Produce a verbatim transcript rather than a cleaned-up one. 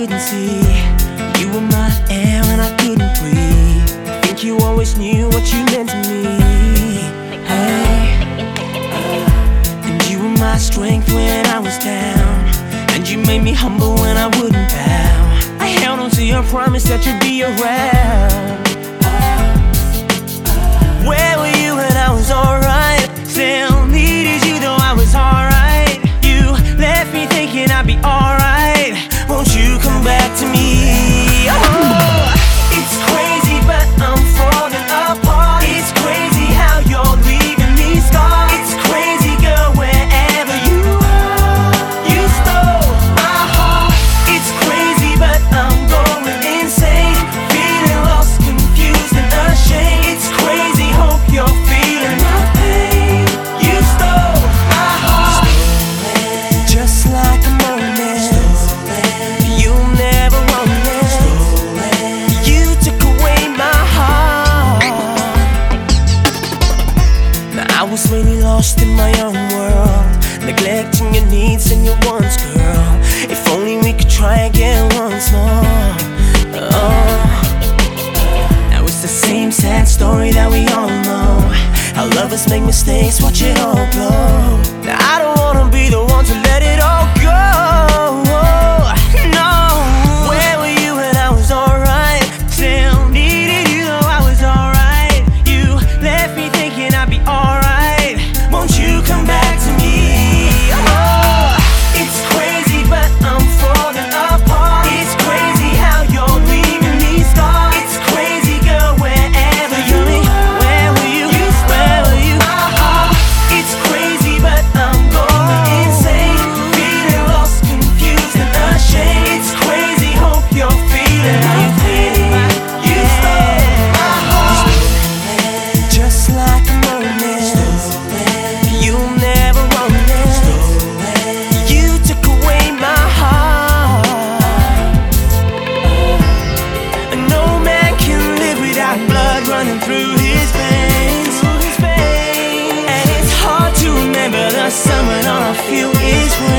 couldn't see. You were my air when I couldn't breathe. I think you always knew what you meant to me. Hey, and you were my strength when I was down, and you made me humble when I wouldn't bow. I held on to your promise that you'd be around. Where were you when I was alright? Still needed you though I was alright. You left me thinking I'd be alright. Won't you come back to me? Oh, it's crazy but I'm falling apart. It's crazy how you're leaving me scarred. It's crazy girl wherever you are. You stole my heart. It's crazy but I'm going insane. Feeling lost, confused and ashamed. It's crazy, hope you're feeling my pain. You stole my heart. Just like a moment. You never want it. You took away my heart. Now I was really lost in my own world, neglecting your needs and your wants, girl. If only we could try again once more. Oh. Now it's the same sad story that we all know. How lovers make mistakes, watch it all blow. Now I don't wanna be the one to let it all go. No. Where were you when I was alright? Still needed you though I was alright. You left me thinking I'd be alright. Won't you come back to me? Oh, it's crazy but I'm falling apart. It's crazy how you're leaving me scarred. It's crazy girl wherever you are. Where were you? Where were you? Oh, it's crazy but I'm going insane. Feeling lost, confused and ashamed. It's crazy, hope you're feeling my pain. You stole my heart. Just like a moment. You never wanted it. You took away my heart. And no man can live without blood running through his veins. And it's hard to remember the sun when all I feel is rain.